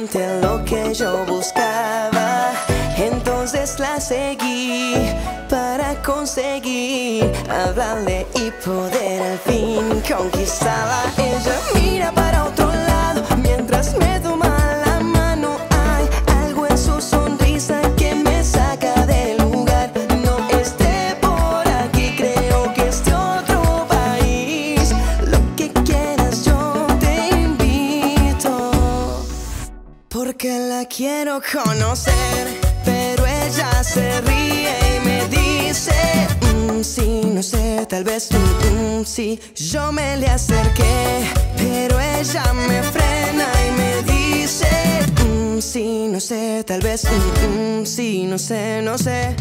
exactamente lo que yo buscaba. Entonces la seguí para conseguir hablarle y poder al fin conquistarla. Ella mira para otro lado mientras me toma la mano. Hay algo en su sonrisa que me saca del lugar. No esté por aquí, creo que es de otro país. Lo que quieras yo te invito, porque la quiero conocer. Pero ella se ríe y me dice sí, no sé, tal vez sí. Yo me le acerqué, pero ella me frena y me dice sí, no sé, tal vez sí, no sé, no sé.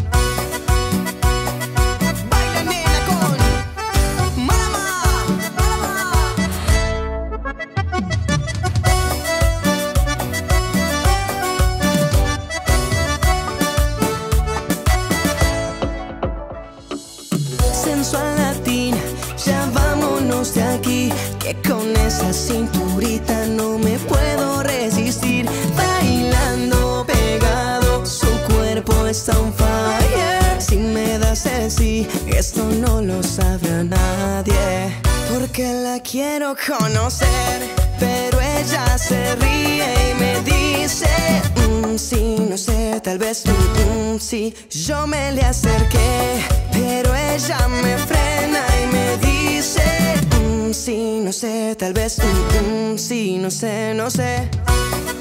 Baila nena con Malama. Sensual latina, ya vámonos de aquí, que con esa cinturita no me puedo resistir. Bailando pegado, su cuerpo está on fire. Si me das el sí, esto no lo sabrá nadie, porque la quiero conocer. Pero ella se ríe y me dice sí, no sé, tal vez sí. Yo me le acerqué, pero ella me frena y me dice sí, no sé, tal vez sí, no sé, no sé.